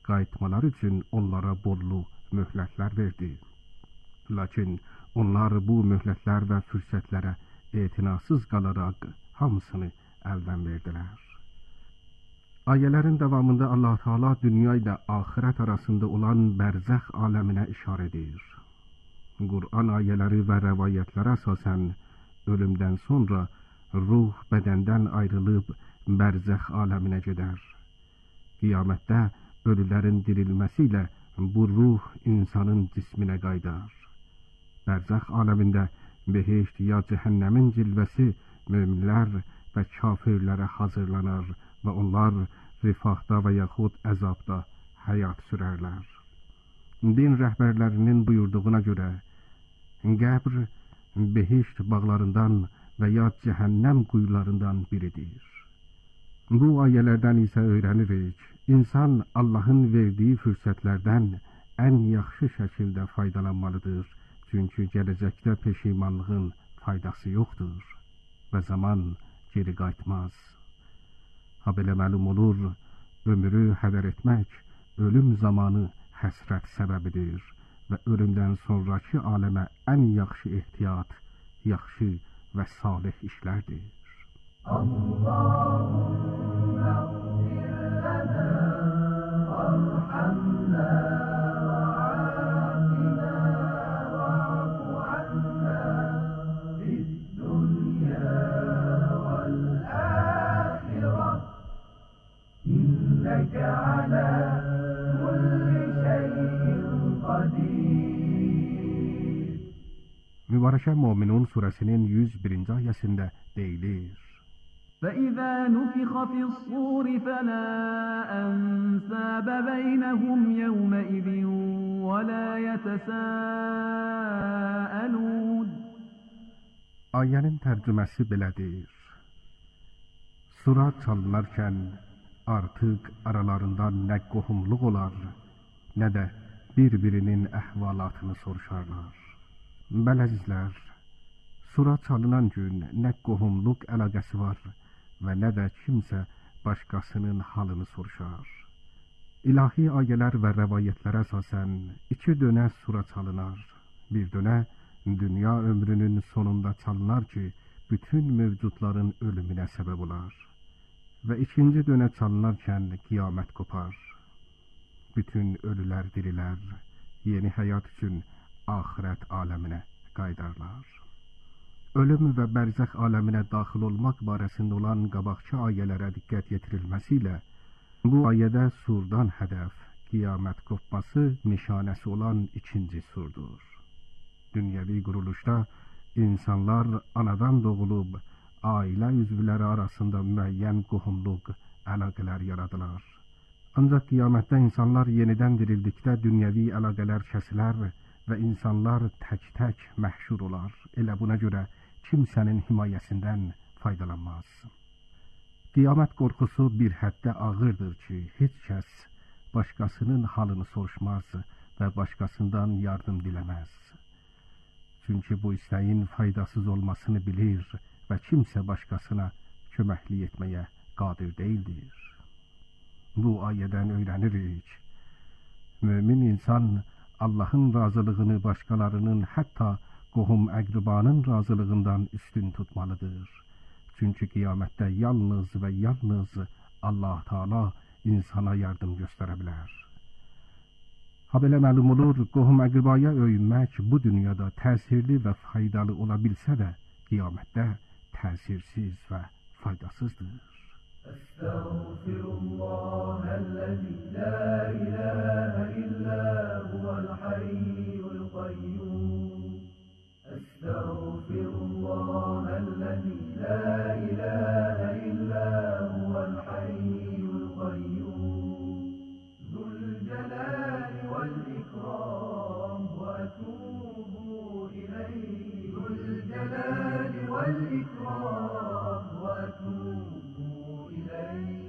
qayıtmaları üçün onlara bollu möhlətlər verdi. Lakin onlar bu möhlətlər və fürsətlərə etinasız qalaraq hamısını əldən verdilər. Ayələrin davamında Allah Teala dünya ilə axirət arasında olan bərzəx aləminə işarə edir. Qur'an ayələri və rəvayətlərə əsasən ölümdən sonra ruh bədəndən ayrılıb bərzəx aləminə gedər. Qiyamətdə ölülərin dirilməsi ilə bu ruh insanın cisminə qaydar. Bərzəx aləmində behişt ya cəhənnəmin cilvəsi möminlər və kafirlərə hazırlanır və onlar rifahda və yaxud əzabda həyat sürərlər. Din rəhbərlərinin buyurduğuna görə qəbr behişt bağlarından və ya cəhənnəm quyularından biridir. Bu ayələrdən isə öyrənirik, insan Allahın verdiyi fürsətlərdən ən yaxşı şəkildə faydalanmalıdır, çünki gələcəkdə peşimanlığın faydası yoxdur və zaman geri qayıtmaz. Ha belə məlum olur, ömrü hədər etmək ölüm zamanı həsrət səbəbidir və ölümdən sonraki aləmə ən yaxşı ehtiyat, yaxşı və salih işlərdir. Allahümme ğfir lana varhamna va'afina va'fu anna fid dunya vel ahireh inneke ala kulli şeyin qadir. Mübarək Möminun surəsinin 101-ci ayəsində deyilir: فَإِذَا نُفِخَ فِي الصُّورِ فَلَا أَنْسَابَ بَيْنَهُمْ يَوْمَئِذٍ وَلَا يَتَسَاءَلُونَ. Ayənin tərcüməsi belədir: Sura çalınarkən artıq aralarında nə qohumluq olar, nə də bir-birinin əhvalatını soruşarlar. Bəli əzizlər, sura çalınan gün nə qohumluq əlaqəsi var və nə də kimsə başqasının halını soruşar. İlahi ayələr və rəvayətlərə əsasən iki dönə sura çalınar. Bir dönə dünya ömrünün sonunda çalınar ki, bütün mövcudların ölümünə səbəb olar. Və ikinci dönə çalınarkən qiyamət qopar. Bütün ölülər dirilər, yeni həyat üçün axirət aləminə qaydarlar. Ölüm və bərzəx aləminə daxil olmaq barəsində olan qabaqçı ayələrə diqqət yetirilməsi ilə bu ayədə surdan hədəf qiyamət qopması nişanəsi olan ikinci surdur. Dünyəvi quruluşda insanlar anadan doğulub ailə üzvləri arasında müəyyən qohumluq əlaqələr yaradılar. Ancaq qiyamətdə insanlar yenidən dirildikdə dünyəvi əlaqələr kəsilər və insanlar tək-tək məhşur olar. Elə buna görə kimsənin himayəsindən faydalanmaz. Qiyamət qorxusu bir həddə ağırdır ki, heç kəs başqasının halını soruşmaz və başqasından yardım diləməz. Çünki bu istəyin faydasız olmasını bilir və kimsə başqasına köməklik etməyə qadir deyildir. Bu ayədən öyrənirik, mömin insan Allahın razılığını başqalarının, hətta qohum-əqribanın razılığından üstün tutmalıdır. Çünki qiyamətdə yalnız və yalnız Allah Teala insana yardım göstərə bilər. Ha belə məlum olur, qohum-əqribaya öyünmək bu dünyada təsirli və faydalı ola bilsə də, qiyamətdə təsirsiz və faydasızdır. Estağfirullahellezî la ilahe illâ huvel hayyul qayyum. Estağfirullahellezî la ilahe illâ huvel hayyul qayyum. Zülcelâli vel ikram ve etûbû ileyh. Zülcelâli vel ikram ve etûbû ileyh.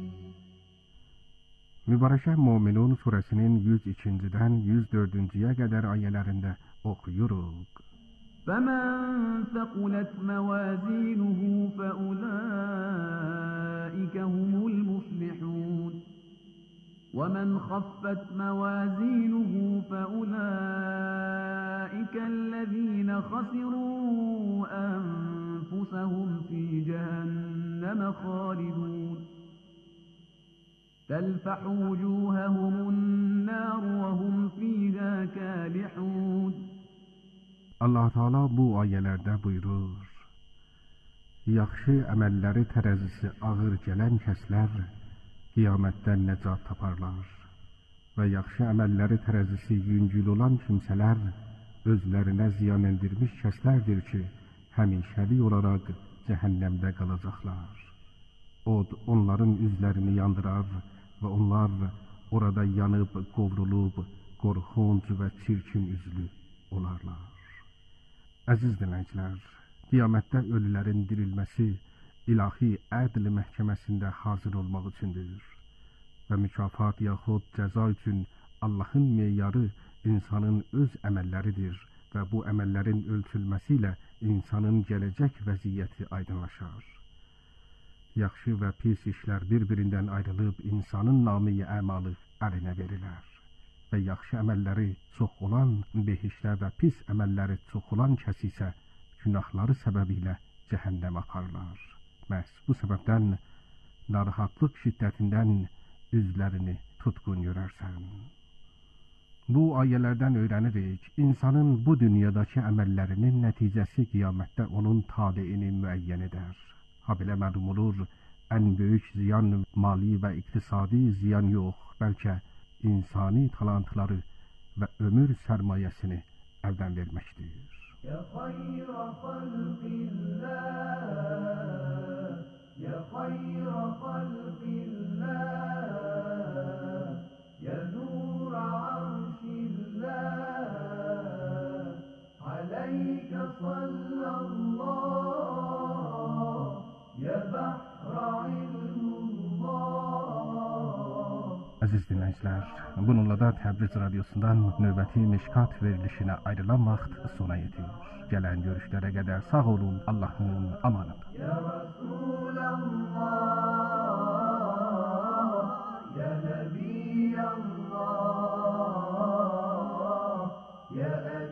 Mübarək Möminun surəsinin 102-dən 104-cüyə qədər ayələrində oxuyuruq. فَمَنْ ثَقُلَتْ مَوَازِينُهُ فَأُولَئِكَ هُمُ الْمُفْلِحُونَ ومن خفت موازينه فأولئك الذين خسروا أنفسهم في جهنم خالدون تلفح وجوههم النار وهم فيها كالحون. Allah Teala bu ayelerde buyurur: Yaxşı əməlləri tərəzisi ağır gələn kəslər qiyamətdən nəcat taparlar və yaxşı əməlləri tərəzisi yüngül olan kimsələr özlərinə ziyan endirmiş kəslərdir ki, həmişəlik olaraq cəhənnəmdə qalacaqlar. Od onların üzlərini yandırar və onlar orada yanıb, qovrulub, qorxunc və çirkin üzlü olarlar. Əziz dinləyicilər, qiyamətdə ölülərin dirilməsi ilahi ədl məhkəməsində hazır olmaq üçündür və mükafat yaxud cəza üçün Allahın meyarı insanın öz əməlləridir və bu əməllərin ölçülməsi ilə insanın gələcək vəziyyəti aydınlaşar. Yaxşı və pis işlər bir-birindən ayrılıb insanın namı-i əmalı əlinə verilər və yaxşı əməlləri çox olan behişdə və pis əməlləri çox olan kəs isə günahları səbəbilə cəhənnəm aparlar. Məhz bu səbəbdən narahatlıq şiddətindən üzlərini tutqun görərsən. Bu ayələrdən öyrənirik, insanın bu dünyadakı əməllərinin nəticəsi qiyamətdə onun taleini müəyyən edər. Ha belə məlum olur, ən böyük ziyan mali və iqtisadi ziyan yox, bəlkə insani talantları və ömür sərmayəsini əldən verməkdir. Ya xayra xalqillah, ya xayra xalqillah, ya nur arşillah, aleyke sallallah, ya bahra ilmullah. Əziz dinləyicilər, bununla da Təbriz Radyosu'ndan növbəti Mişkat verilişinə ayrılan vaxt sona yetir. Gələn görüşlərə qədər sağ olun, Allah'ın amanında. Ya Resulallah, ya Nebiyallah, ya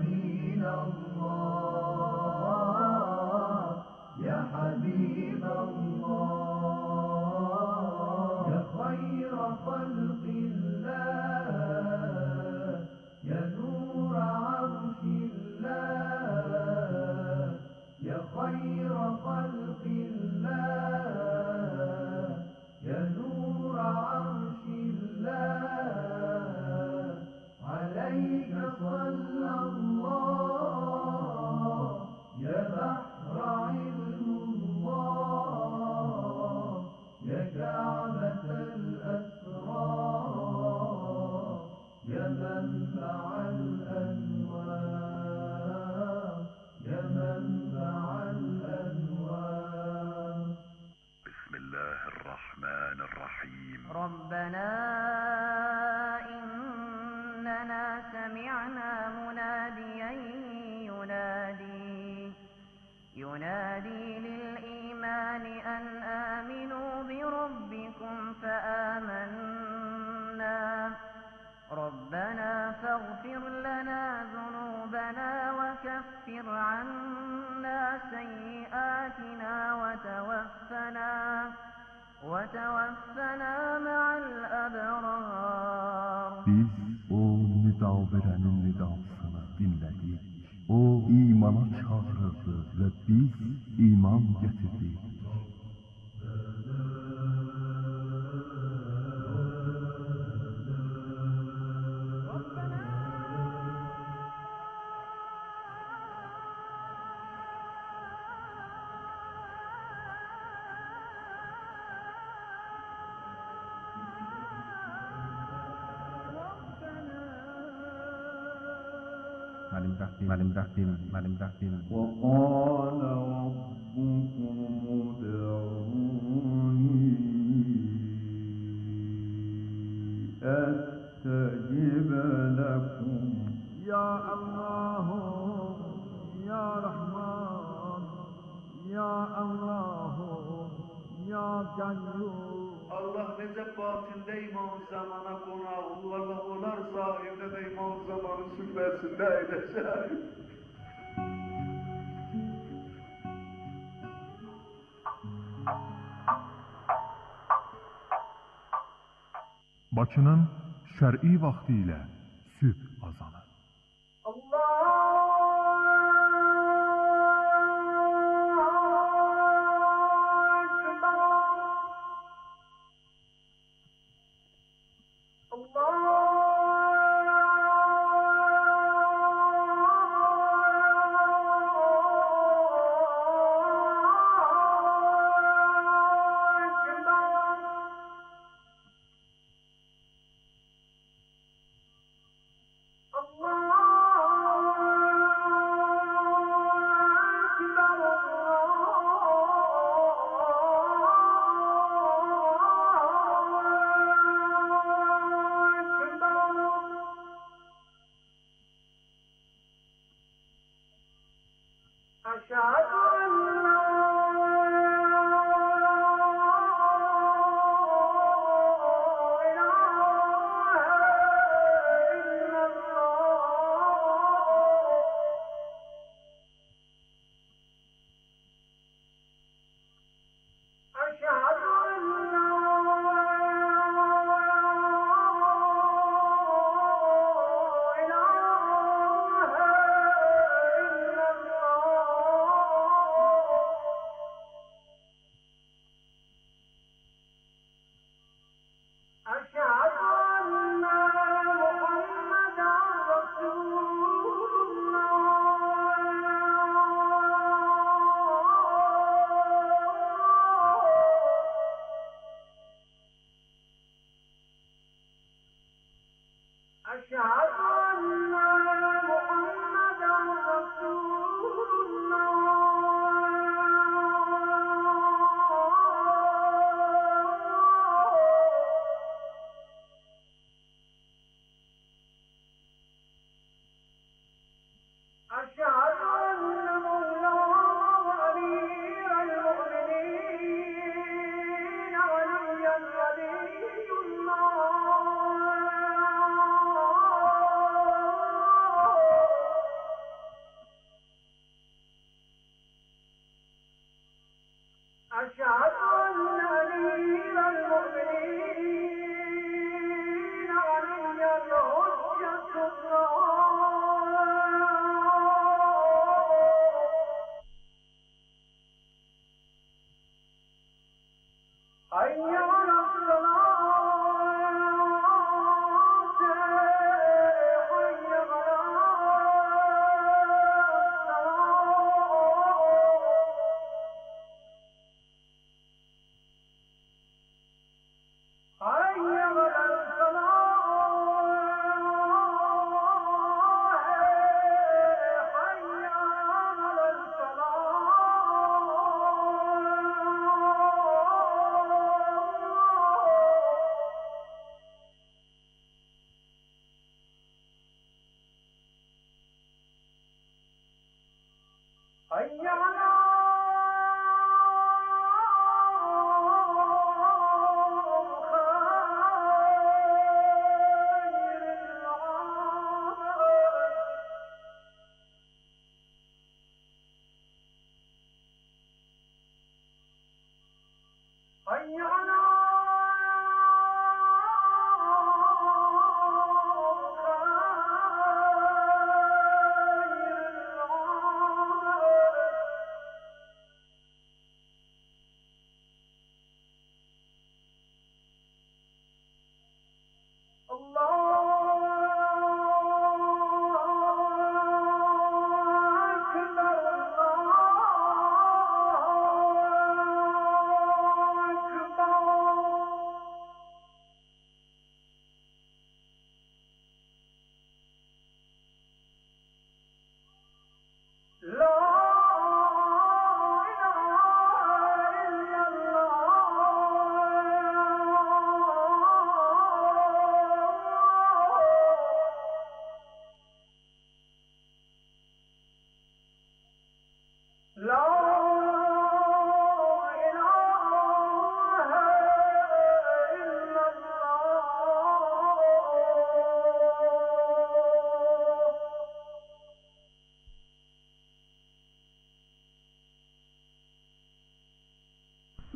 Eminallah, ya Habiballah, ya Khayra Khalqillah, ya Nur Arshillah, ya Khayra Khalqillah, ya Nur Arshillah, alayka sallallah, ya Bahra ilmullah, ya Ka'batal asrar, ya manba'al anwar, ya manba'al anwar. Bismillahirrahmanirrahim. ربنا إننا سمعنا مناديا ينادي للإيمان أن آمنوا بربكم فآمنا ربنا فاغفر لنا ذنوبنا وكفر عنا سيئاتنا وتوفنا مع الأبرار. Biz o nida verenin nidasını dinledik. O imana çağırırdı ve biz iman getirdik. Mənim Rəbbim وقال ربكم ادعوني أستجب لكم. Ya Allah, Ya Rahman, Ya Allah, Ya Qayyum. Allah necə batində imam zamana qonaq, Allah olar zahirdə də imam zamanın süfrəsində əyləşər. Bakının şər'i vaxtı ilə sübh azanı.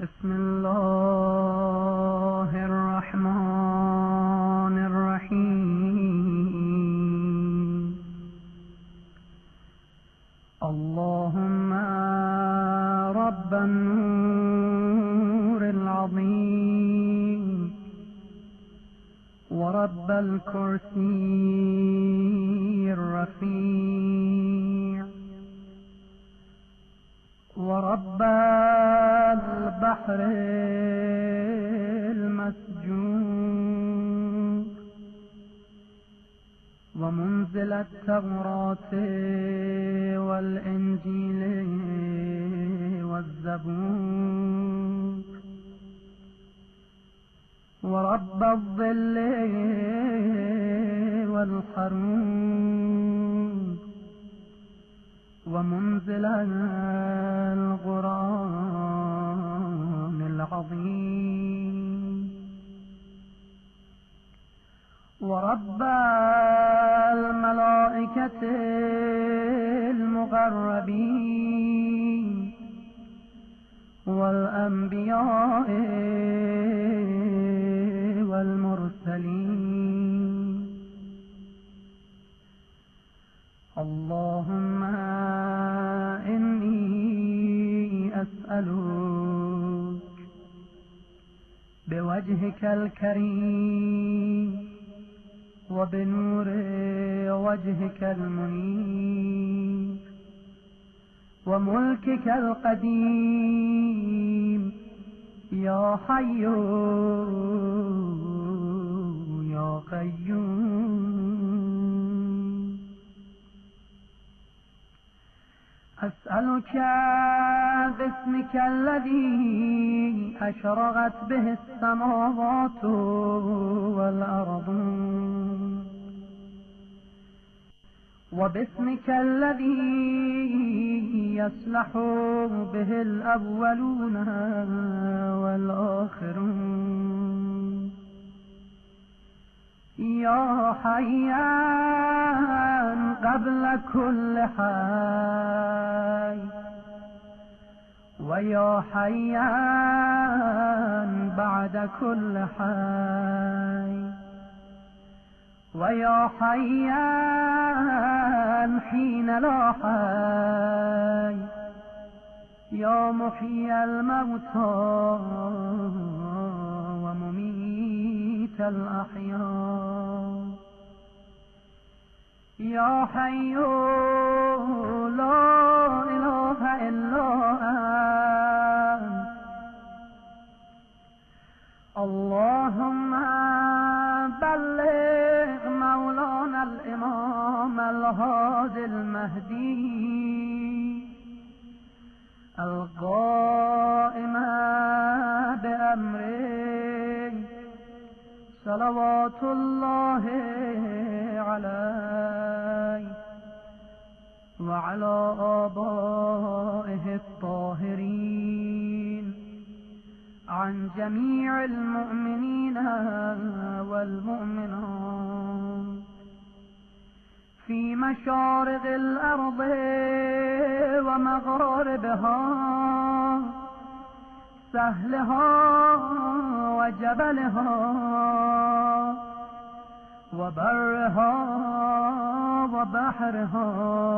بسم الله الرحمن الرحيم اللهم رب النور العظيم ورب الكرسي الرفيع ورب البحر المسجور ومنزل التوراة والإنجيل والزبور ورب الظل والحرور ومنزل القرآن العظيم ورب الملائكة المقربين والأنبياء والمرسلين اللهم إني أسألك بوجهك الكريم وبنور وجهك المنير وملكك القديم يا حي يا قيوم أسألك باسمك الذي أشرقت به السماوات والأرض وباسمك الذي يصلح به الأولون والآخرون يا حيان قبل كل حي ويا حيان بعد كل حي ويا حيان حين لا حي يا محيي الموتى ومميت الأحياء يا حي لا إله إلا أنت اللهم بلغ مولانا الإمام الهادي المهدي القائم بأمره صلوات الله عليه وعلى آبائه الطاهرين عن جميع المؤمنين والمؤمنات في مشارق الأرض ومغاربها سهلها وجبلها وبرها وبحرها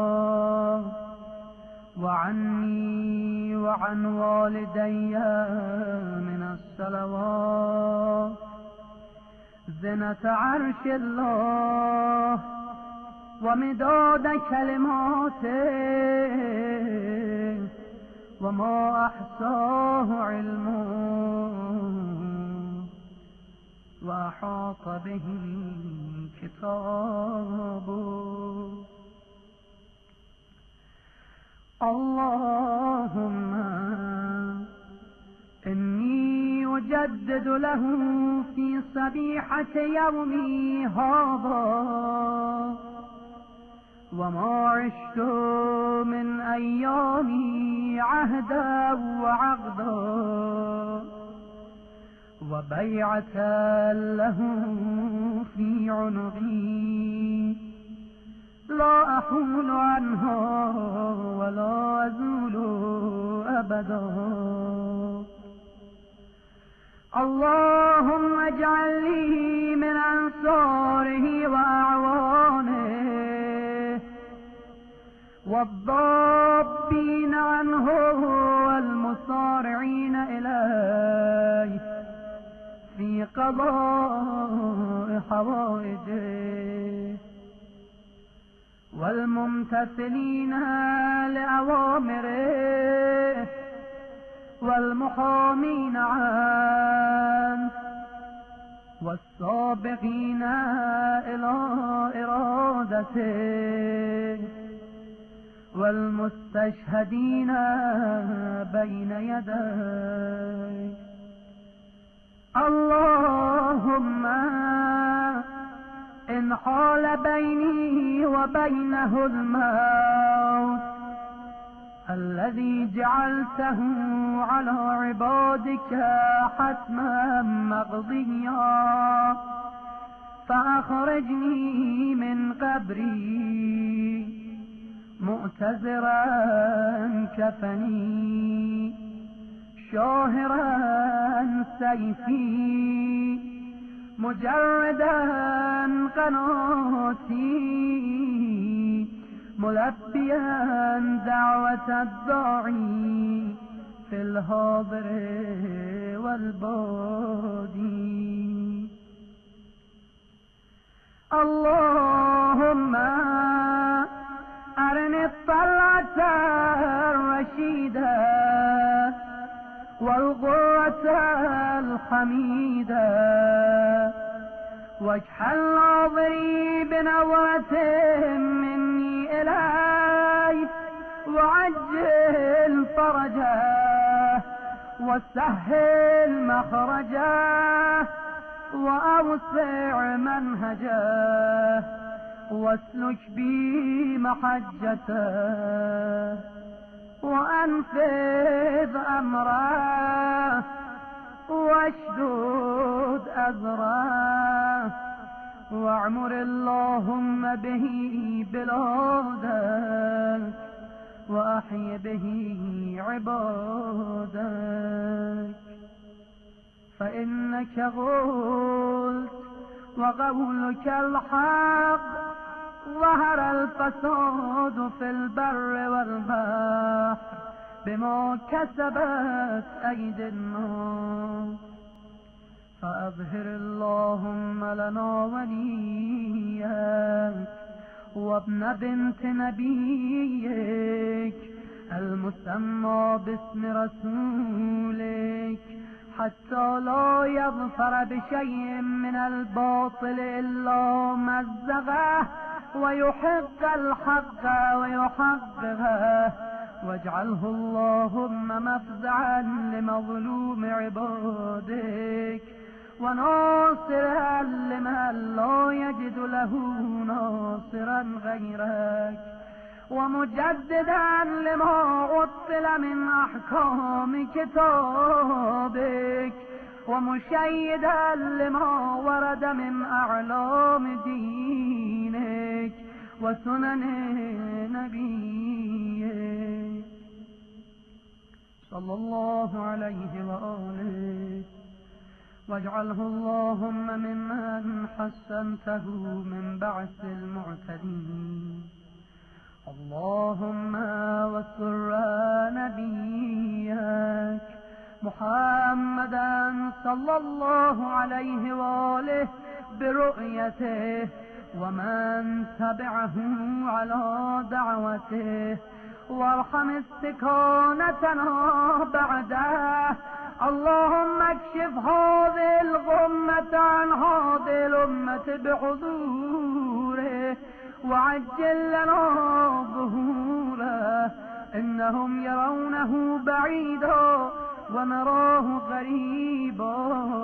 وعني وعن والدي من الصلوات زنة عرش الله ومداد كلماته وما أحصاه علمه وأحاط به كتابه اللهم إني أجدد له في صبيحة يومي هذا وما عشت من أيامي عهدا وعقدا وبيعة له في عنقي لا أحول عنها ولا أزول أبدا اللهم اجعل لي من أنصاره وأعوانه والضابين عنه والمصارعين إليه في قضاء حوائجه والممتثلين لأوامره والمحامين عنه والسابقين إلى إرادته والمستشهدين بين يديه. اللهم إن حال بيني وبينه الموت الذي جعلته على عبادك حتما مقضيا فأخرجني من قبري مؤتزرا كفني شاهرا سيفي مجردا قناتي ملبيا دعوة الداعي في الحاضر والبادي. اللهم أرني الطلعة الرشيدة والغرة الحميدة واجعل ناظري بنظرة مني إليه وعجل فرجه وسهل مخرجه وأوسع منهجه واسلك بي محجته وأنفذ أمره واشدد أزره واعمر اللهم به بلادك وأحي به عبادك فإنك قلت وقولك الحق ظهر الفساد في البر والبحر بما كسبت أيدي الناس فأظهر اللهم لنا وليك وابن بنت نبيك المسمى باسم رسولك حتى لا يظفر بشيء من الباطل إلا مزغه ويحق الحق ويحققه واجعله اللهم مفزعا لمظلوم عبادك وناصرا لمن لا يجد له ناصرا غيرك ومجددا لما عطل من أحكام كتابك ومشيدا لما ورد من أعلام دينك وسنن نبيك صلى الله عليه وآله واجعله اللهم ممن حسنته من بعث المعتدين. اللهم وسر نبيك محمدا صلى الله عليه وآله برؤيته ومن تبعه على دعوته وارحم استكانتنا بعده. اللهم اكشف هذه الغمة عن هذه الأمة بحضوره وعجل لنا ظهوره إنهم يرونه بعيدا ونراه قريبا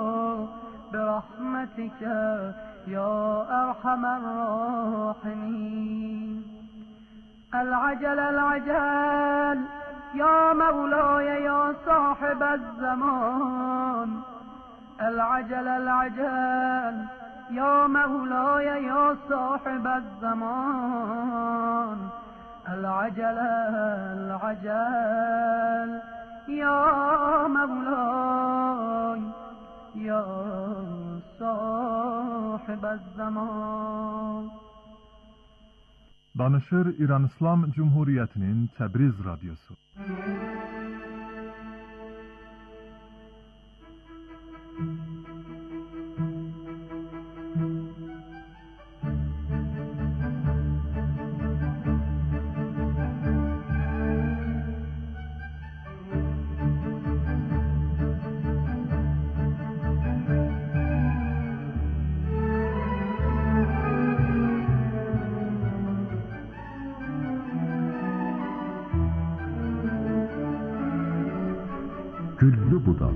برحمتك يا أرحم الراحمين. العجل العجل يا مولاي يا صاحب الزمان. العجل العجل يا مولاي يا صاحب الزمان. العجل العجل يا مولاي یا صاحب الزمان. Danışır İran İslam Cumhuriyeti'nin Təbriz Radyosu. Güllü budak.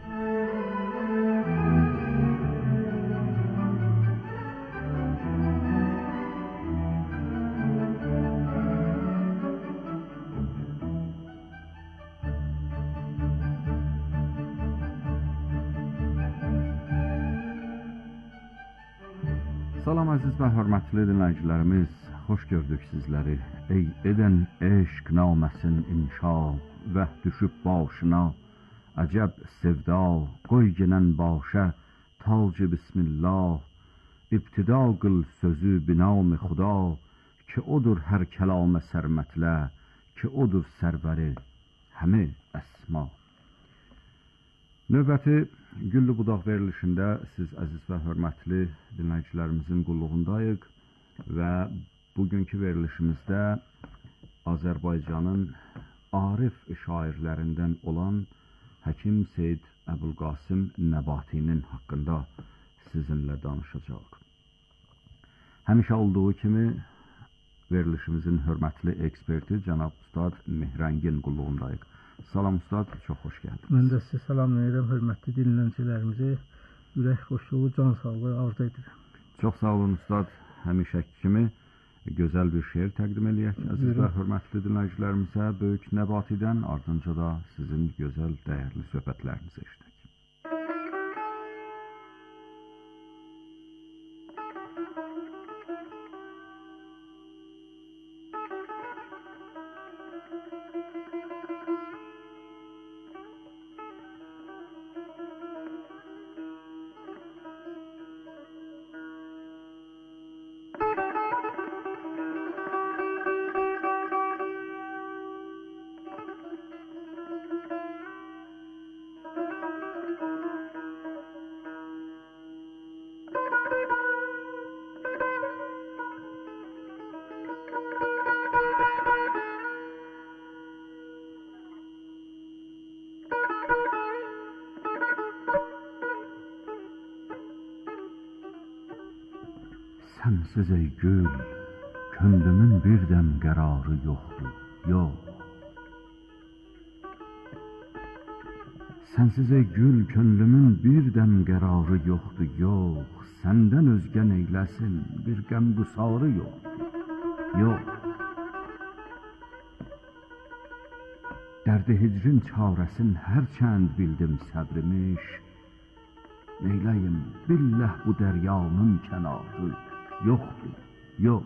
Salam əziz və hörmətli dinləyicilərimiz, xoş gördük sizləri. Ey edən eşq naməsin inşa, vəh düşüb başına, əcəb sevda, qoy genən başə, tacı bismillah, ibtida qıl sözü binam-ı xuda, ki odur hər kəlamə sərmətlə, ki odur sərvəri həmi əsma. Növbəti Güllü Budaq verilişində siz əziz və hörmətli dinləyicilərimizin qulluğundayıq və bugünkü verilişimizdə Azərbaycanın arif şairlərindən olan Həkim Seyid Əbülqasım Nəbatinin haqqında sizinlə danışacaq. Həmişə olduğu kimi verilişimizin hörmətli eksperti cənab Ustad Mehrəngin qulluğundayıq. Salam Ustad, çox xoş gəldiniz. Mən də sizə salamlayıram, hörmətli dinləyicilərimizi ürək xoşluğu, can sağlığı arzu edirəm. Çox sağ olun Ustad, həmişəki kimi gözəl bir şeir təqdim eləyək əziz və hörmətli dinləyicilərimizə Böyük Nəbatidən, ardınca da sizin gözəl, dəyərli söhbətlərinizi eşidək. Sənsiz ey gül, könlümün bir dəm qərarı yoxdur, yox. Sənsiz ey gül, könlümün bir dəm qərarı yoxdur, yox. Səndən özgə neyləsin, bir qəmqusarı yoxdur, yox. Dərdi hicrin çarəsin hərçənd bildim səbrimiş, neyləyim, billəh bu dəryanın kənarı yoxdur, yox.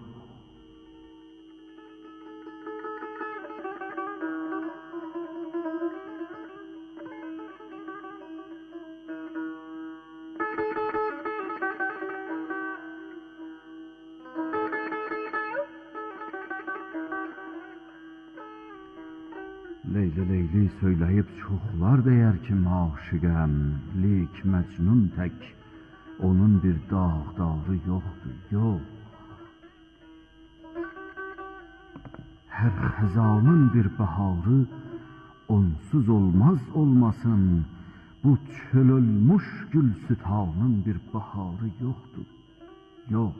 Leyli leyli söyləyib çoxlar deyər ki aşiqəm, lik məcnun tək, onun bir dağdarı yoxdur, yox. Hər xəzanın bir baharı onsuz olmaz olmasın, bu çöl ölmüş gül sütanın bir baharı yoxdur, yox.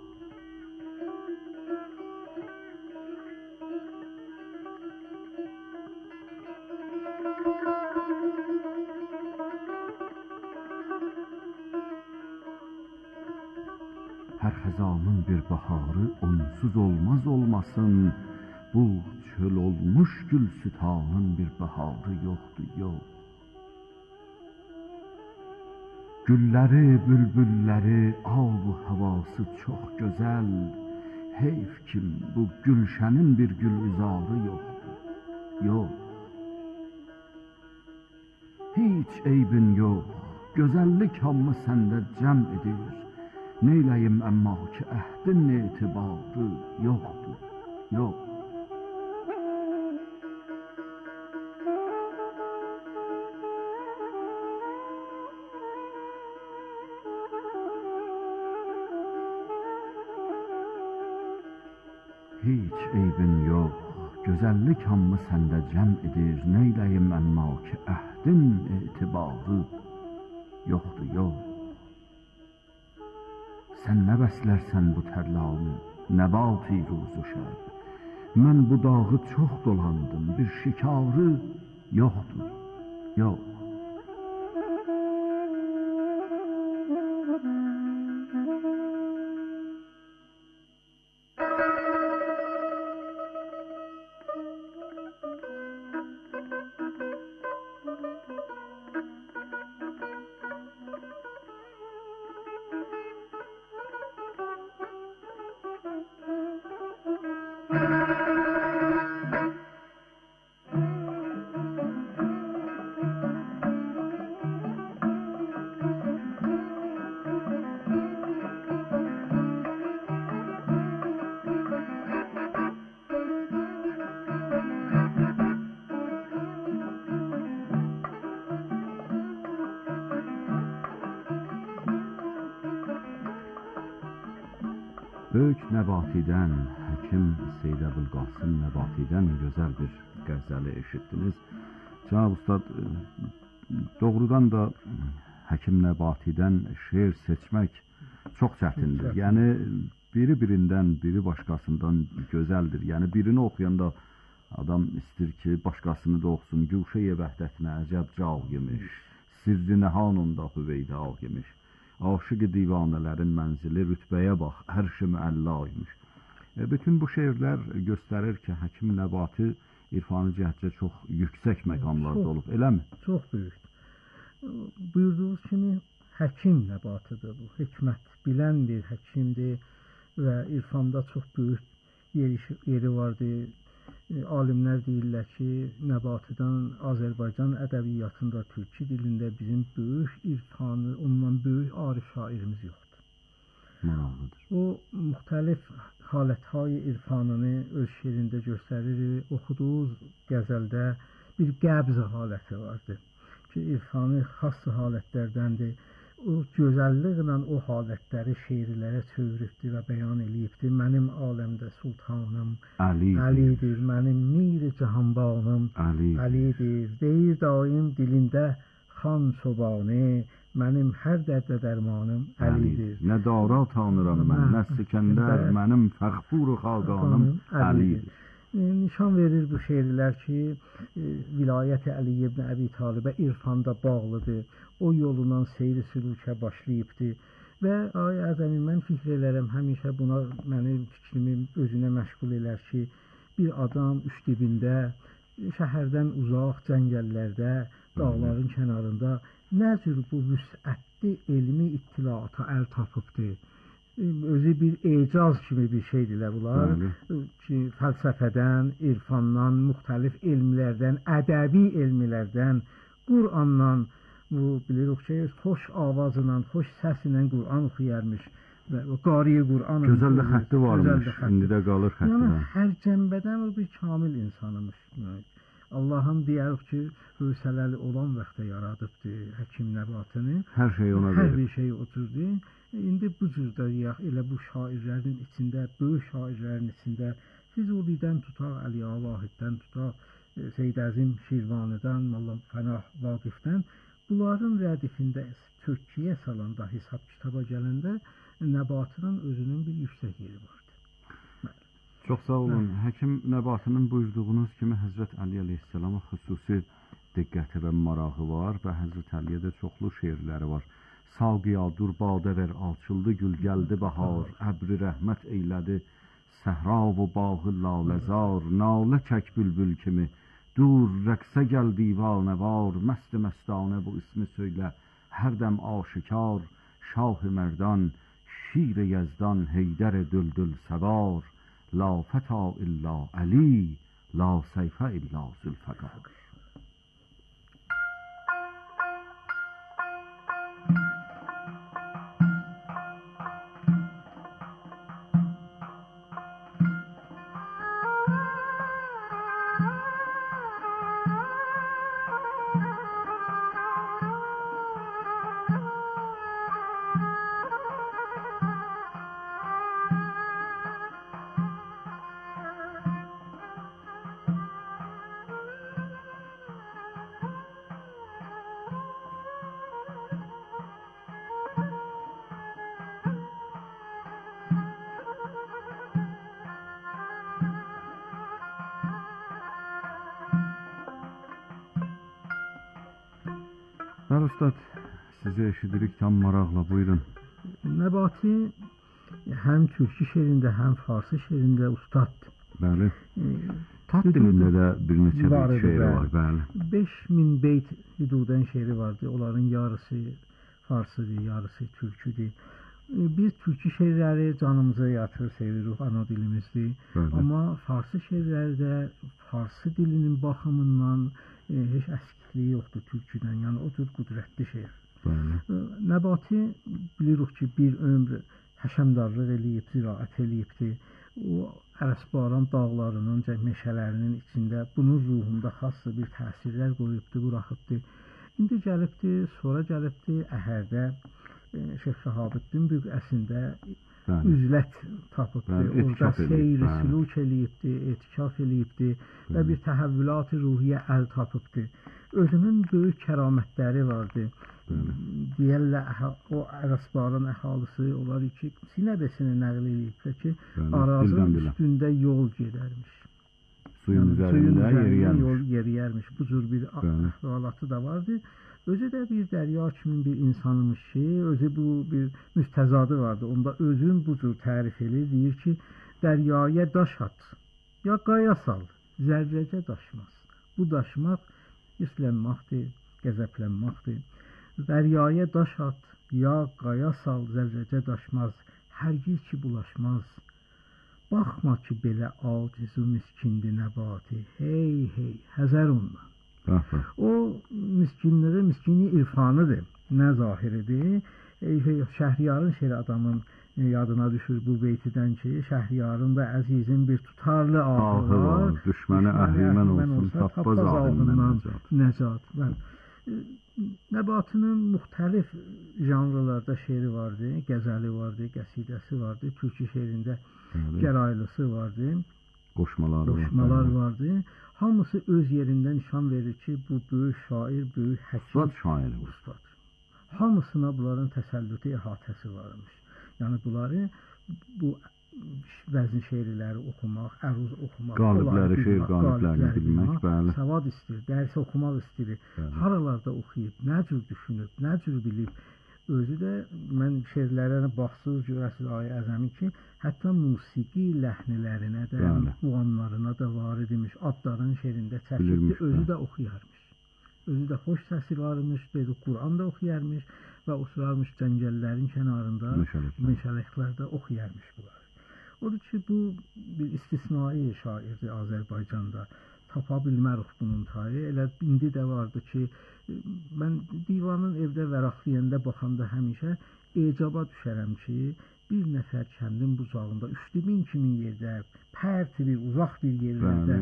Hər xəzanın bir baharı onsuz olmaz olmasın, bu çöl olmuş gül sütanın bir baharı yoxdur, yox. Gülləri, bülbülləri, av-u havası çox gözəl, heyf ki bu gülşənin bir gülüzarı yoxdur, yox. Hiç eybin yox, gözəllik hamı səndə cəm edir. Neyləyim əmma ki əhdin etibarı yoxdur, yox. Hiç eybin yox, gözəllik hamı səndə cəm edir. Neyləyim əmma ki əhdin etibarı yoxdur, yox. Sən nə bəslərsən bu tərlanı, nəbati ruzu şəb. Mən bu dağı çox dolandım, bir şikarı yoxdur, yox. Böyük Nəbatidən, Həkim Seyyid Əbülqasım Nəbatidən gözəl bir qəzəli eşitdiniz. Cənab Ustad, doğrudan da Həkim Nəbatidən şeir seçmək çox çətindir. Yəni biri-birindən, biri başqasından gözəldir. Yəni birini oxuyanda adam istir ki, başqasını da oxusun. Gülşə-i vəhdətinə əcəb cal yemiş, sirri nəhanunda hüveyda yemiş. Aşık divanələrin mənzili rütbəyə bax, ərş-i müəllə imiş. Bütün bu şeirlər göstərir ki, Həkim Nəbati irfani cəhətcə çox yüksək məqamlarda olub, eləmi? Çox böyük. Buyurduğunuz kimi Həkim Nəbatıdır bu. Hikmət bilən bir həkimdir və irfanda çox böyük yeri vardır. Alimlər deyirlər ki, Nəbatidən Azərbaycan ədəbiyyatında, türkçü dilində bizim böyük irfanı, ondan böyük arif şairimiz yoxdur. Maraqlıdır. O, müxtəlif halətهای irfanını öz şeirində göstərir. Oxuduğu qəzəldə bir qəbz haləti vardır ki, irfanı xas halətlərdəndir. O gözəlliklə o halətləri şeirlərə çeviribdir və bəyan eləyibdir. Mənim aləmdə sultanım Əlidir, mənim mir-i cahanbanım Əlidir. Deyir daim dilində xan çobanı, mənim hər dərdə dərmanım Əlidir. Nə dara tanıram mən, nə Sikəndər, mənim fəxfur-u xaqanım Əlidir. Nişan verir bu şeirlər ki, vilayət-i Əli ibn Əbi Talibə irfanda bağlıdır. O yolundan seyri sülükə başlayıbdır. Və ay əzəmi, mən fikr elərəm, həmişə buna mənim fikrimi özünə məşğul elər ki, bir adam üç dibində, şəhərdən uzaq, cəngəllərdə, dağların kənarında nə cür bu vüsətli elmi ittilaata əl tapıbdır. Özü bir ecaz kimi bir şeydirlər bunlar ki, fəlsəfədən, irfandan, müxtəlif elmlərdən, ədəbi elmlərdən, Qur'andan, bu bilirik ki, xoş avazla, xoş səslə Qur'an oxuyarmış və qariyə Qur'an gözəl də xətti varmış, indi də qalır xəttidən. Yəni hər cənbədən o bir kamil insanımış. Allahın deyərik ki, hövsələli olan vaxtda yaradıbdır Həkim Nəbatini. Hər şey ona verir. Hər bir şey oturdu. İndi bu cürdə deyək, elə bu şairlərin içində, böyük şairlərin içində Füzulidən tutaq, Əli Vahiddən tutaq, Seyyid Əzim Şirvanidən, Molla Pənah Vaqifdən, bunların rədifində Türkiyə salanda hesab kitaba gələndə Nəbatinin özünün bir yüksək yeri vardı. Çox sağ olun. Həkim Nəbatinin buyurduğunuz kimi Həzrət Əli əleyhissalama xüsusi diqqəti və marağı var və Həzrət Əliyə də çoxlu şeirləri var. Saqiya dur badə ver, açıldı gül gəldi bahar, əbri rəhmət eylədi, səhra və bağı laləzar, nalə çək bülbül kimi, dur rəqsə gəl divanə var, məst-i məstanə bu ismi söylə, hər dəm aşikar, şah-ı mərdan, şir-i yezdan, heydər-i düldül səvar, la fəta illa əli, la seyfə illa zülfəqar. Bəli ustad, sizi eşidirik tam maraqla, buyurun. Nəbati həm türkü şeirində, həm farsı şeirində ustaddır. Bəli. Tat dilində də bir neçə beyt şeiri var, bəli. 5000 beyt hüdudən şeiri vardı. Onların yarısı farsıdır, yarısı türküdür. Biz türkü şeirləri canımıza yatır, sevirik, ana dilimizdir. Bəli. Amma farsı şeirləri də farsı dilinin baxımından heç əskikliyi yoxdur türküdən. Yəni o tür qüdrətli şeir. Bəli. Nəbati bilirik ki, bir ömr həşəmdarlıq eləyib, ziraət eləyibdir. O Ərəsbaran dağlarının, meşələrinin içində bunun ruhunda xassı bir təsirlər qoyubdur, buraxıbdır. İndi gəlibdir, sonra gəlibdir Əhərdə Şeyx Şəhabəddin büqəsində üzlət tapıbdır. Orada seyr-i süluk eləyibdir, etikaf eləyibdir və bir təhəvvülat-ı ruhiyyə əl tapıbdır. Özünün böyük kəramətləri vardı. Deyərlər, o Ərəsbaran əhalisi onlar ki, sinəbəsinə nəql eləyiblər ki, arazın üstündə yol gedərmiş. Suyun üzərində yol yeriyərmiş. Bu cür bir əhvalatı da vardı. Özü də bir dərya kimi bir insanmış ki, özü bu bir müstəzadı vardı. Onda özün bu cür tərif edir, deyir ki, dəryaya daş at, ya qaya sal, zərrəcə daşmaz. Bu daşmaq üslənmaqdır, qəzəblənmaqdır. Dəryaya daş at, ya qaya sal, zərrəcə daşmaz, hərgiz ki bulaşmaz. Baxma ki, belə aciz-u miskindir Nəbati, hey, hey, həzər ondan. O miskinliği, miskini irfanıdır, nə zahiridir. Şəhriyarın şeiri adamın yadına düşür bu beytidən ki, Şəhriyarın da əzizin bir tutarlı ahı var. Düşməni əhrimən olsun, tappaz ahından nəcat. Nəbatının müxtəlif janrlarda şeiri vardı, qəzəli vardı, qəsidəsi vardı, türkü şeirində gəraylısı vardı, qoşmalar vardı. Hamısı öz yerində nişan verir ki, bu böyük şair, böyük həkim, ustad. Hamısına bunların təsəllütü, əhatəsi varmış. Yəni bunları bu vəzn şeirləri oxumaq, əruz oxumaq, qaliblərini bilmək, savad istəyir, dərs oxumaq istəyir. Haralarda oxuyub, nə cür düşünüb, nə cür bilib. Özü də mən şeirlərə baxsız görəsiz Ay Əzəmi ki, hətta musiqi ləhnələrinə də, muğamlarına da varid imiş, adların şeirində çəkibdir, özü də oxuyarmış. Özü də xoş səsi varmış, dedi Quran da oxuyarmış və oturarmış cəngəllərin kənarında, meşələklərdə oxuyarmış bunlar. Odur ki, bu bir istisnai şairdir Azərbaycanda. Tapa bilmərik bunun tayı. Elə indi də vardı ki, mən divanın evdə vəraqlayanda baxanda həmişə ecaba düşərəm ki, bir nəfər kəndin bucağında 3000 kimi yerdə, pərti bir, uzaq bir yerlərdə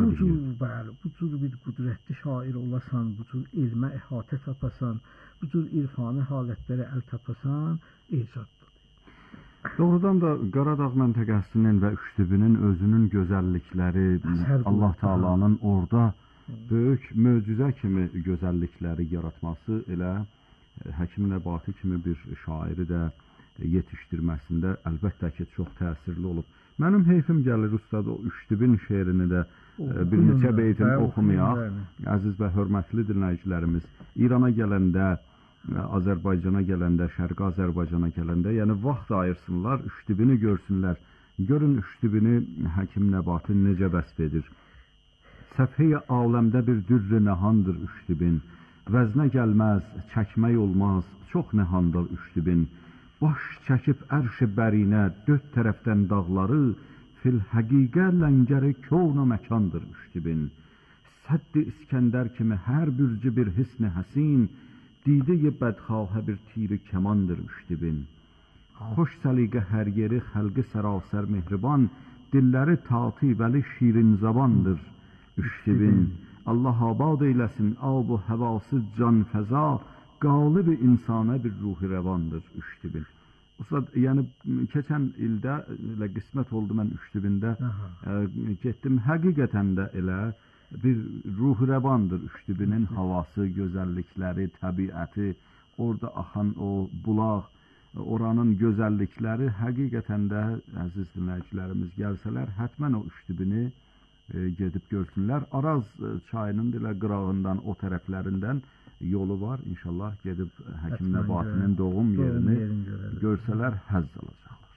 bu cür bir qüdrətli şair olasan, bu cür elmə əhatə tapasan, bu cür irfani halətlərə əl tapasan, ecabdır. Doğrudan da Qaradağ məntəqəsinin və Üçdübünün özünün gözəllikləri, Allah Taala'nın orada böyük möcüzə kimi gözəllikləri yaratması elə Həkim Nəbati kimi bir şairi də yetişdirməsində əlbəttə ki, çox təsirli olub. Mənim heyfim gəlir ustad o Üçdübün şeirini də bir neçə beytin oxumayaq. Əziz və hörmətli dinləyicilərimiz, İrana gələndə, Azərbaycana gələndə, Şərqi Azərbaycana gələndə, yəni vaxt ayırsınlar, Üçdübünü görsünlər. Görün Üçdübünü Həkim Nəbati necə vəsf edir. Səfhəyə aləmdə bir dürr-i nəhandır Üçdübün. Vəznə gəlməz, çəkmək olmaz, çox nəhandır Üçdübün. Baş çəkib ərş-i bərinə, dörd tərəfdən dağları, fil həqiqə ləngəri kövn-i məkandır Üçdübün. Sədd-i İskəndər kimi hər bürcü bir hisn-i həsin, didə-i bədxahə bir tir-i kəmandır Üçdübün. Xoş səliqə hər yeri xəlqi sərasər mehriban, dilləri tati vəli şirin zabandır Üçdübün. Allah abad eyləsin ab-ı həvası can fəza, qalib-i insana bir ruhi rəvandır Üçdübün. Ustad, yəni keçən ildə elə qismət oldu mən Üçdübündə getdim, həqiqətən də elə bir ruhi rəvandır Üçdübünün havası, gözəllikləri, təbiəti, orada axan o bulaq, oranın gözəllikləri həqiqətən də əziz dinləyicilərimiz gəlsələr, hətmən o Üçdübünü gedib görsünlər. Araz çayının dilə qırağından, o tərəflərindən yolu var. İnşallah gedib Həkim Həttəmən Nəbatinin görək. doğum yerini yerini görərlər. görsələr həzz alacaqlar.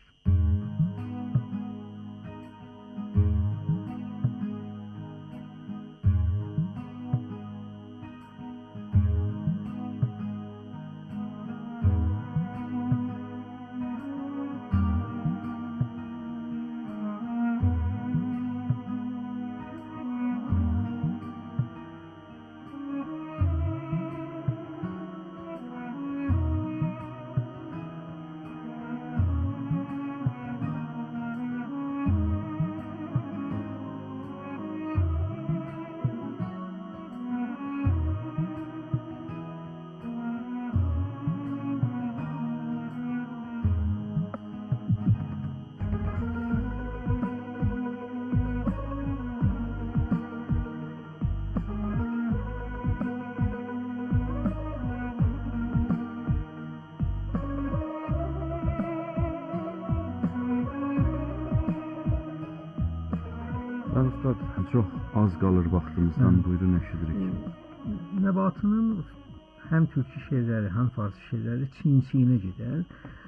Ustad, çox az qalır vaxtımızdan. Buyurun, eşidirik. Nəbatının həm türkü şeirləri, həm farsi şeirləri çiyin-çiyinə gedər.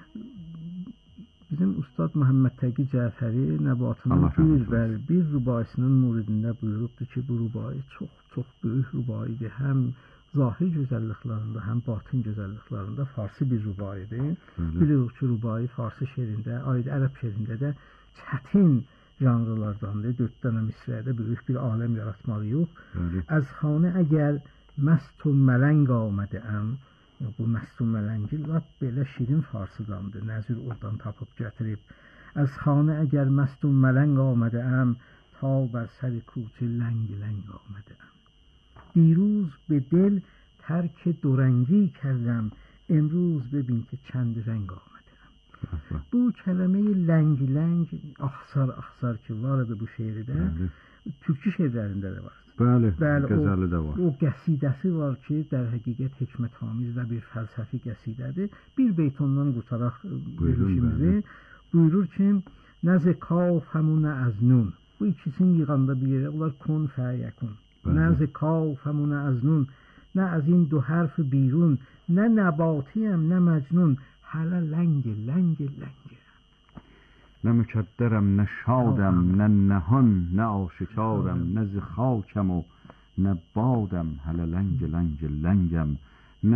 Bizim Ustad Məhəmməd Təqi Cəfəri Nəbatının bir rübaisinin muridində buyurubdur ki, bu rübai çox böyük rübaidir. Həm zahir gözəlliklərində, həm batın gözəlliklərində farsi bir rübaidir. Bilirik ki, rübai farsi şeirində, ərəb şeirində də çətin janrlardandır. 4 dənə misrədə böyük bir aləm yaratmalıyıq. Az xanə əgər məst و mələng آمده‌ام, bu məst و mələngi lap belə şirin farsıdandır. Nəzir oradan tapıb gətirib. Az xanə əgər məst و mələng آمده‌ام تا بر سر کوچه لنگ لنگ آمده‌ام. دیروز به دل ترک دورنگی کردم، امروز ببین که چند رنگ آمده‌ام. Bu kələmə-i ləng-ləng, axsar ki vardı bu şeirdə. Türkü şeirlərində də var. Bəli, qəzəli də var. O qəsidəsi var ki, در həqiqət hikmətamiz və bir fəlsəfi qəsidədir. Bir beyt ondan qurtaraq verilişimizi. Buyurur ki, nəz-i kaf həmunə əz nun. Bu ikisini yığanda bir yerə, onlar kun fəyəkun. Nəz-i kaf həmunə əz nun. Nə az این دو حرف بیرون، نه نباتیم نه مجنون، hələ ləngi. Nə mükəddərəm, nə şadəm, nə nəhan, nə aşikarəm, nə zixakəm o, nə badəm, hələ ləngəm. Nə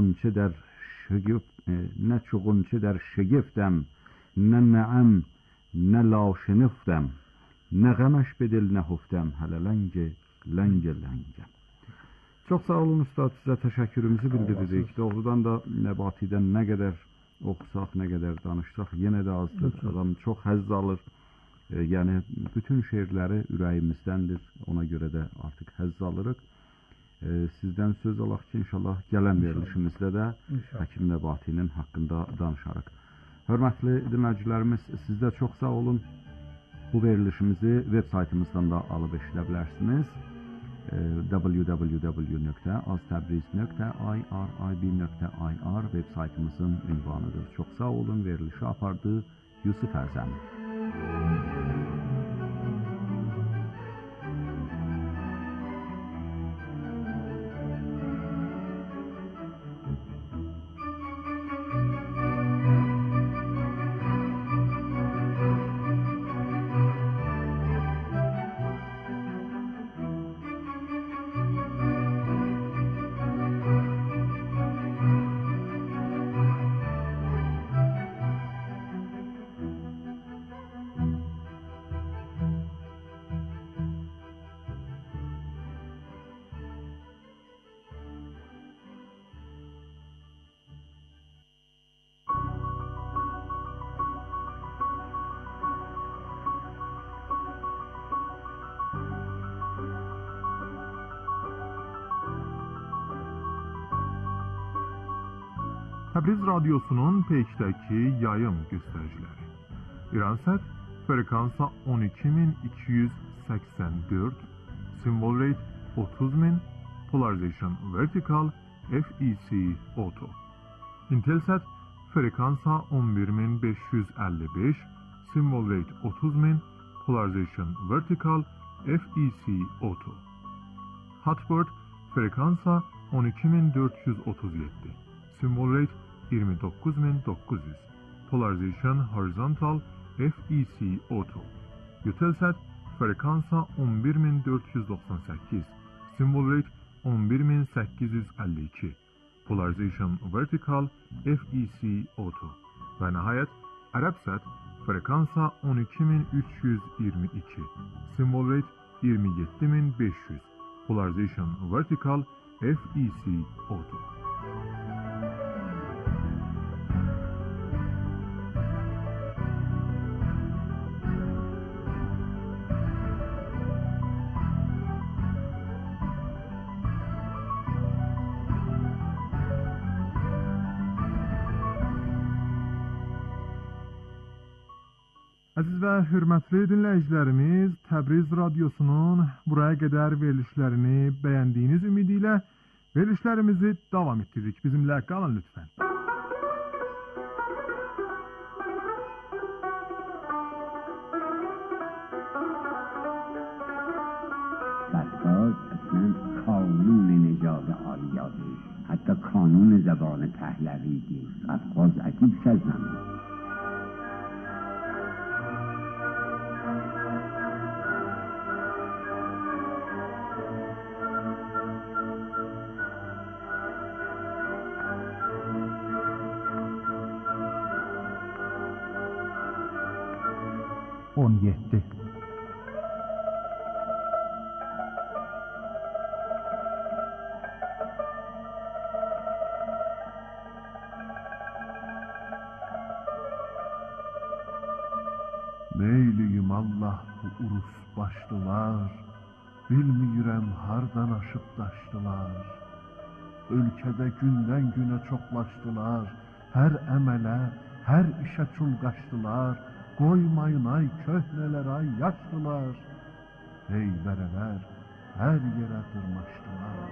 çuğunçə der şegiftəm, nə nəəm, nə laşınıftəm, nə qəməş bedil nəhuftəm, hələ ləngəm. Çox sağ olun Ustad, sizə təşəkkürümüzü bildiririk. Doğrudan da Nəbatidən nə qədər oxusaq, nə qədər danışsaq, yenə də azdır. Adam çox həzz alır. Yəni, bütün şeirləri ürəyimizdəndir. Ona görə də artıq həzz alırıq. Sizdən söz alaq ki, inşallah gələn verilişimizdə də Həkim Nəbatinin haqqında danışarıq. Hörmətli dinləyicilərimiz, siz də çox sağ olun. Bu verilişimizi web saytımızdan da alıb eşidə bilərsiniz. www.aztabriz.irib.ir web saytımızın ünvanıdır. Çox sağ olun, verilişi apardı Yusuf Əzəm. Təbriz Radyosu'nun Peş'teki yayım göstericileri. İransat frekansa 12284, symbol rate 30.000, polarization vertical, FEC auto. Intelsat frekansa 11555, symbol rate 30.000, polarization vertical, FEC auto. Hotbird frekansa 12437. Symbol rate 29900. Polarization horizontal FEC auto. Eutelsat frekansa 11498. Symbol rate 11852. Polarization vertical FEC auto. Ve nihayet Arabsat frekansa 12322. Symbol rate 27500. Polarization vertical FEC auto. Əziz və hörmətli dinləyicilərimiz, Təbriz Radyosu'nun buraya qədər verilişlərini bəyəndiyiniz ümidi ilə verilişlərimizi davam etdiririk. Bizimlə qalın lütfən. Satqaz اصلا کانون نژاد آریایی، حتی کانون زبان پهلوی نیست. satqaz عجیب شدن. Neyliyim Allah bu urus başlılar, bilmirəm hardan aşıb daşdılar. Ölkədə gündən günə çoxlaşdılar, hər əmələ, hər işə çulqaşdılar. Qoymayın ay köhnələr ay yaşlılar, heyvərələr hər yerə dırmaşdılar.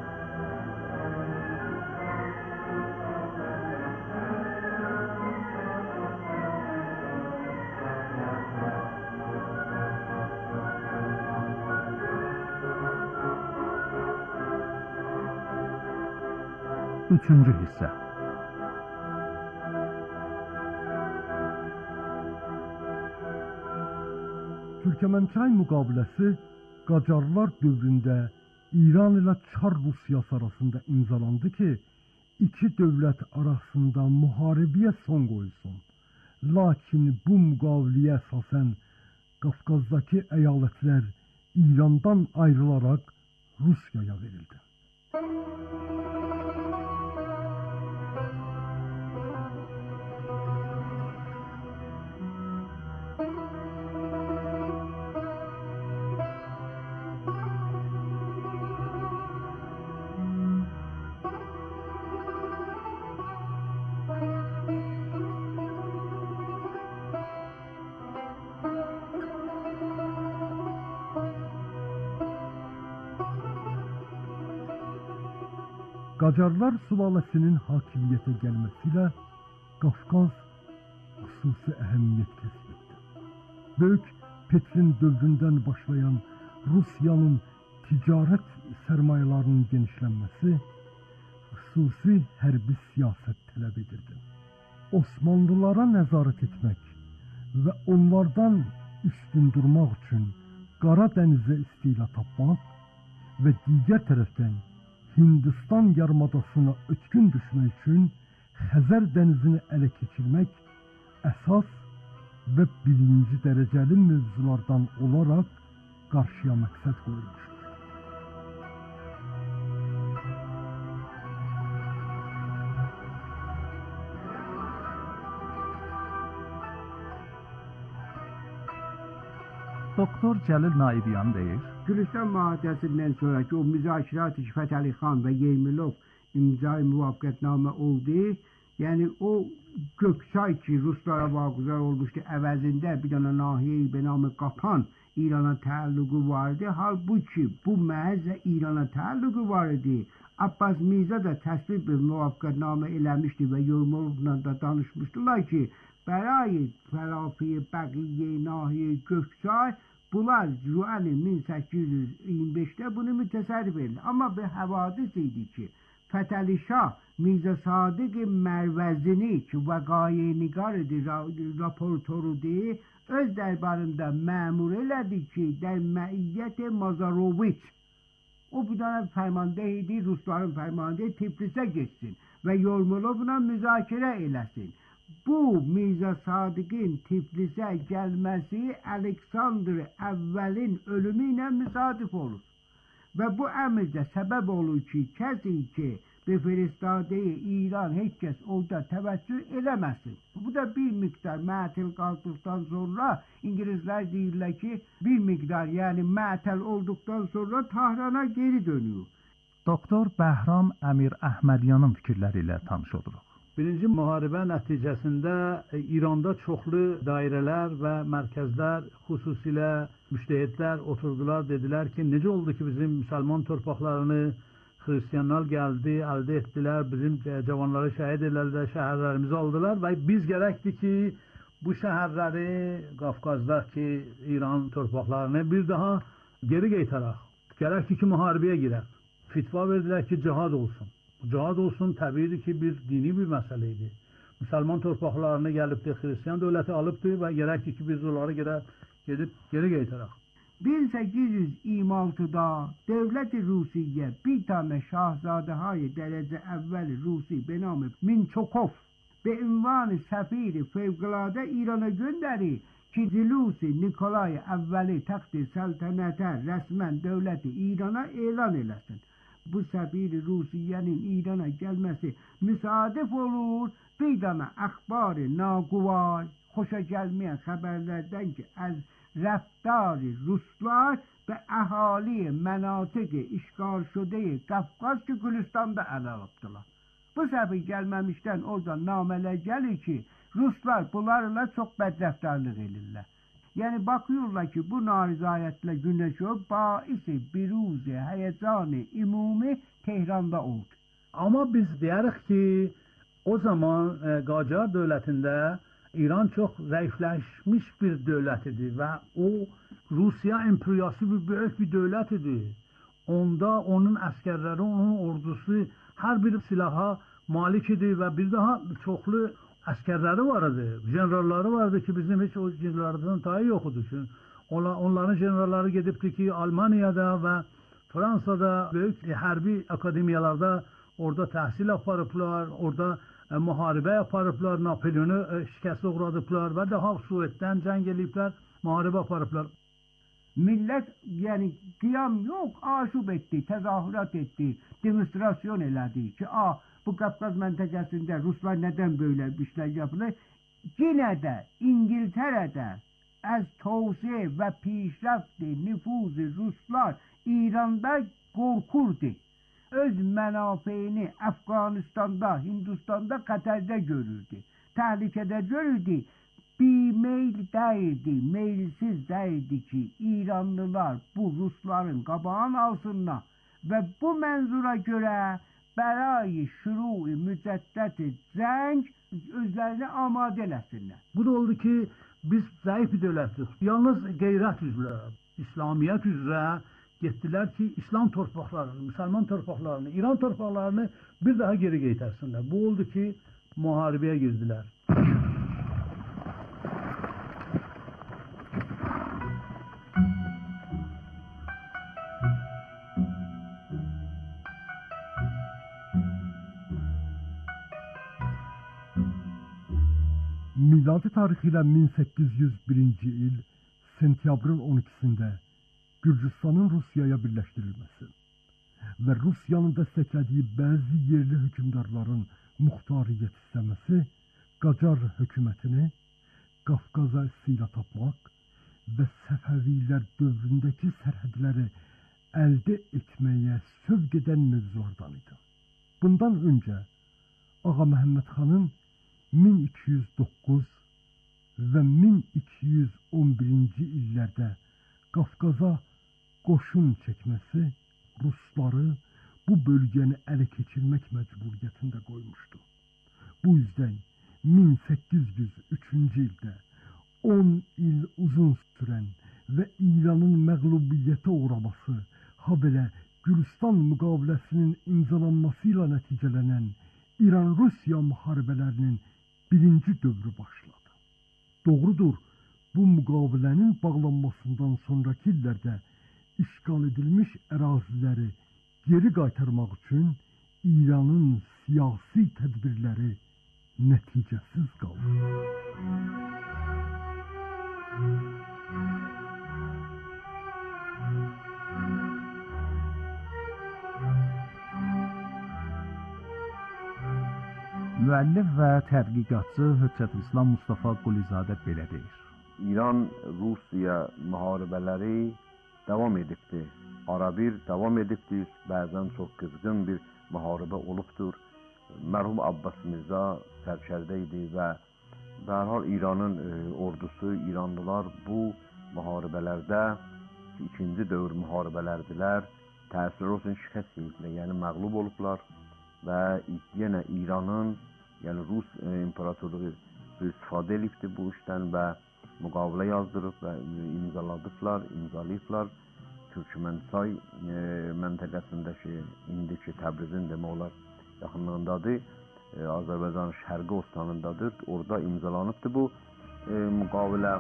Üçüncü hissə. Türkmençay müqaviləsi Qacarlar dövründə İran ilə Çar Rusiyası arasında imzalandı ki, iki dövlət arasında müharibəyə son qoyulsun. Lakin bu müqaviləyə əsasən Qafqazdakı əyalətlər İrandan ayrılaraq Rusiyaya verildi. Qacarlar sülaləsinin hakimiyyətə gəlməsilə Qafqaz xüsusi əhəmiyyət kəsb etdi. Böyük Petrin dövründən başlayan Rusiyanın ticarət sərmayelərinin genişlənməsi xüsusi hərbi siyasət tələb edirdi. Osmanlılara nəzarət etmək və onlardan üstün durmaq üçün Qara dənizə istila tapmaq və digər tərəfdən Hindistan yarımadasına ötkün düşmək üçün Xəzər dənizini ələ keçirmək əsas və birinci dərəcəli mövzulardan olaraq qarşıya məqsəd qoyulmuşdur. Doktor Cəlil Naibiyan deyir. Gülüstan maddəsindən sonraki o müzakirات-ı Şifət Əli xan və Yeymilov imzai muvafəqətnamə oldu. Yəni o Göksay ki Ruslara vaquzar olmuşdu əvəzində bir dənə nahiye-i be namı Qapan İrana təalluqu vardı. Halbuki bu məhz İrana təalluqu vardı. Abbas Mirza da təsvib bir muvafəqətnamə eləmişdi və Yormolovla da danışmışdılar ki, برای تلافی بقیه ناحیه گفسای Bunlar Ruani 1825'te bunu mütesarrif edildi. Ama bir havadis idi ki Fetheli Şah Mirza Sadık Mervezini ki vakayı nigar idi, raportorudur, öz derbarında memur elədi ki der meiyyet Mazaroviç o bir tane fermandeydi, Rusların fermandeyi Tiflis'e geçsin ve Yormulov'la müzakere eylesin. Bu Mirza Sadık'ın Tiflis'e gelmesi Aleksandr Evvel'in ölümüyle müsadif olur. Ve bu emirde sebep olur ki kesi ki bir feristadeyi İran hiç kes orada teveccüh eləməsin. Bu da bir miktar mətil kaldıktan sonra İngilizler deyirler ki bir miktar yani mətel olduktan sonra Tahran'a geri dönüyor. Doktor Bəhram Əmir Əhmədyanın fikirləri ilə tanış oluruq. Birinci müharibə nəticəsində İranda çoxlu dairələr və mərkəzlər, xüsusilə müştəhidlər oturdular, dedilər ki, necə oldu ki, bizim müsəlman torpaqlarını Hristiyanlar gəldi, əldə etdilər, bizim cavanları şəhid edilər, şəhərlərimizi aldılar və biz gərəkdir ki, bu şəhərləri Qafqazdakı İran torpaqlarını bir daha geri qaytaraq. Gərəkdir ki, müharibəyə girək. Fitva verdilər ki, cihad olsun. Cihad olsun, təbiidir ki, bir dini bir məsələ idi. Müsəlman torpaqlarını gəlibdir, Hristiyan dövləti alıbdır və gərəkdir ki, biz onları gedib geri qaytaraq. 1826'da Devlet-i Rusiye bir tane şahzadehay derece evvel Rusi be namı Minçokov be ünvanı sefiri fevkalade İran'a gönderi ki Zilusi Nikolay evveli takdir saltanete resmen devleti İran'a ilan eylesin. Bu sefiri Rusiye'nin İran'a gelmesi müsaadif olur. Bir tane akbar-ı naguvar hoşa gelmeyen haberlerden ki az رفتار Ruslar ve ahali menatik işgal şude Kafkas ki Gülistan'da ele aldılar. Bu sefer gelmemişten oradan nameler gelir ki Ruslar bunlarla çok bedreftarlık edirler. Yani bakıyorlar ki bu narizayetle güneşiyor baisi biruzi heyecanı imumi Tehran'da oldu. Ama biz deyirik ki o zaman Qacar dövlətində İran çox zəifləşmiş bir dövlət idi və o Rusiya imperiyası bir böyük bir dövlət idi. Onda onun əskərləri, onun ordusu hər bir silaha malik idi və bir daha çoxlu əskərləri var idi. Generalları vardı ki bizim heç o generallardan tayı yox idi. Onların generalları gedibdi ki Almaniyada və Fransada böyük hərbi akademiyalarda orada təhsil aparıblar, orada müharibə yaparıblar, Napolyonu şikəst uğradıblar və daha Suuddən cəng eləyiblər, müharibə aparıblar. Millet yani qiyam yox, aşub etdi, təzahürat etdi, demonstrasyon elədi ki, bu Qafqaz məntəqəsində Ruslar nədən böyle bir işler yapılır? Yine de İngiltere'de az tavsiye ve pişrafti nüfuzu Ruslar İran'da korkurdu. Öz menafeini Afganistan'da, Hindistan'da, Katar'da görürdü. Tehlikede görürdü. Bir meyil değildi, meylsiz değildi ki İranlılar bu Rusların qabağını alsınlar. Ve bu menzura göre berayı şuru-i müceddeti cenk özlerini amade eləsinlər. Bu da oldu ki biz zayıf bir dövlətik. Yalnız qeyrət üzrə, İslamiyyət üzrə getdilər ki, İslam torpaqlarını, Müsəlman torpaqlarını, İran torpaqlarını bir daha geri qaytarsınlar. Bu oldu ki, müharibəyə girdilər. Miladi tarixilə 1801-ci il sentyabrın 12-sində Gürcüstanın Rusiyaya birləşdirilməsi və Rusiyanın dəstəklədiyi bəzi yerli hökümdarların muxtariyyət istəməsi Qacar hökumətini Qafqaza silah tapmaq və Səfəvilər dövründəki sərhədləri əldə etməyə sövq edən mövzulardan idi. Bundan öncə Ağa Məhəmməd xanın 1209 və 1211-ci illərdə Qafqaza qoşun çəkməsi Rusları bu bölgəni ələ keçirmək məcburiyyətində qoymuşdu. Bu yüzden 1803-cü ildə 10 il uzun sürən və İranın məğlubiyyətə uğraması, habelə Gürcistan müqaviləsinin imzalanması ilə nəticələnən İran-Rusiya müharibələrinin birinci dövrü başladı. Doğrudur, bu müqavilənin bağlanmasından sonraki illərdə işğal edilmiş əraziləri geri qaytarmaq üçün İranın siyasi tədbirləri nəticəsiz qaldı. Müəllif və tədqiqatçı Hüccətülislam Mustafa Qulizadə belə deyir. İran-Rusiya müharibələri davam edibdir. Arabir davam edibdir. Bəzən çox qızğın bir müharibə olubdur. Mərhum Abbas Mirza sərkərdə idi və dərhal İranın ordusu, İranlılar bu müharibələrdə ikinci dövr müharibələrdilər. Təəssüf olsun şikəst yedilər, yəni məğlub olublar və yenə İranın, yəni Rus imparatorluğu istifadə edibdir bu işdən və müqavilə yazdırıb və imzalayıblar. Türkmençay məntəqəsindəki, indiki Təbrizin demək olar yaxınlığındadır. Azərbaycan Şərqi Ostanındadır. Orada imzalanıbdır bu müqavilə.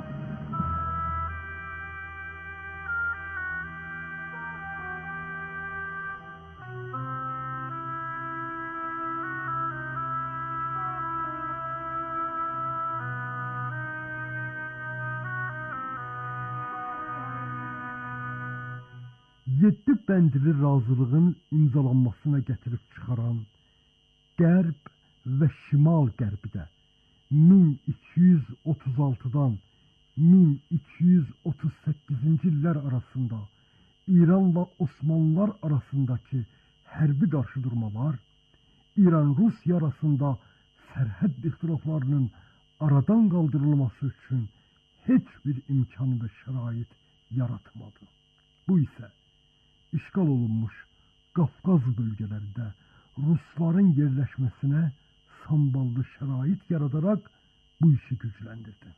Yeddi bəndli razılığın imzalanmasına gətirib çıxaran Qərb və Şimal Qərbidə 1236-dan 1238-ci illər arasında İranla Osmanlılar arasındakı hərbi qarşıdurmalar, İran-Rusiya arasında sərhəd ixtilaflarının aradan qaldırılması üçün heç bir imkan və şərait yaratmadı. Bu isə işğal olunmuş Qafqaz bölgələrində Rusların yerləşməsinə samballı şərait yaradarak bu işi gücləndirdi.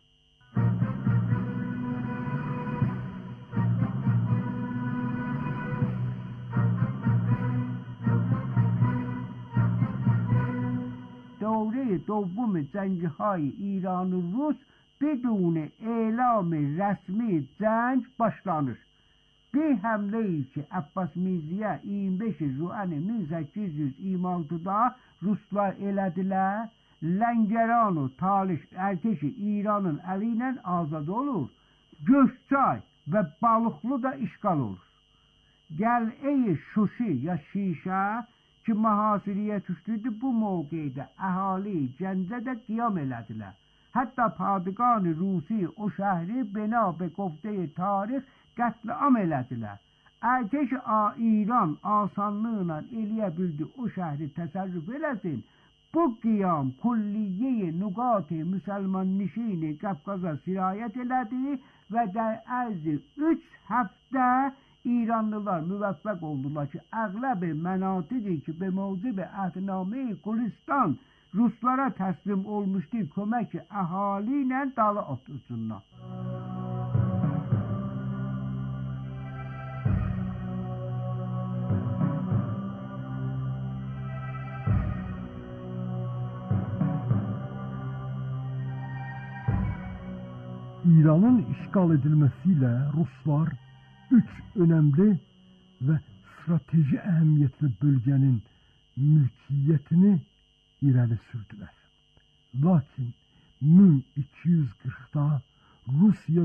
دوره دوم جنگ‌های ایران و روس بدون اعلام رسمی جنگ başlanır. Bir həmlə ki, Abbas Mirziyə 25 Juan 1826-da Ruslar elədilər, Lənkəran və Talış ərteşi İranın əli ilə azad olur. Gökçay və Balıqlı da işğal olur. Qəl'ə-i Şuşi ya Şişə ki, mühasirəyə düşdüydü, bu mövqedə əhali Gəncədə qiyam elədilər. Hətta Padişah Rusi o şəhri bina be gofte tarix qətliam elədilər. Ərteş İran asanlıqla eləyə bildi o şəhri təsərrüf eləsin. Bu qiyam kulliyye nüqat-ı müsəlman nişini Qafqaza sirayət elədi və در عرض 3 həftə İranlılar müvəffəq oldular ki, əğləb mənatiqi ki, be mevcib əhdname Gülistan Ruslara təslim olmuşdu, kömək əhali ilə dalı otursunlar. İranın işğal edilməsiyle Ruslar 3 önemli ve strateji əhəmiyyətli bölgenin mülkiyyətini irəli sürdülər. Lakin 1240'da Rusiya